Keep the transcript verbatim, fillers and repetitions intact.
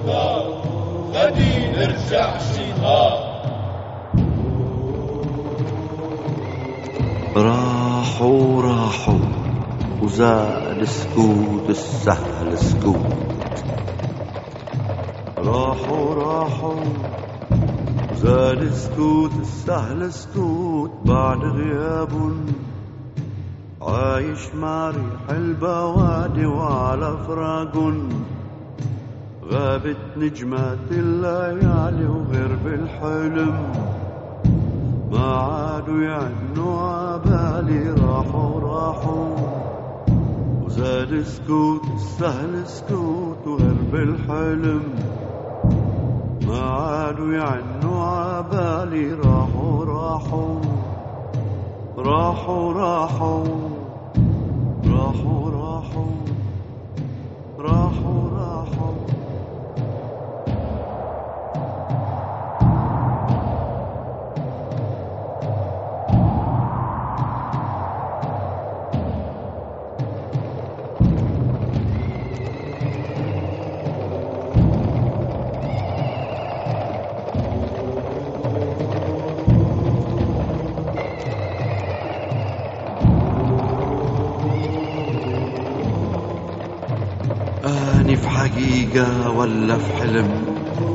شباب غدي نرجع شباب. راحوا راحوا وزاد سكوت السهل سكوت. راحوا راحوا وزاد سكوت السهل سكوت. بعد غياب عايش مع ريح البوادي وعلى فراق. غابت نجمات الليالي وغرب الحلم ما عادوا يعنوا عبالي. راحوا راحوا وزاد سكوت السهل سكوت وغرب الحلم ما عادوا يعنوا عبالي. راحوا راحوا راحوا راحوا راحوا راحوا راحوا راحوا. أني في حقيقة ولا في حلم؟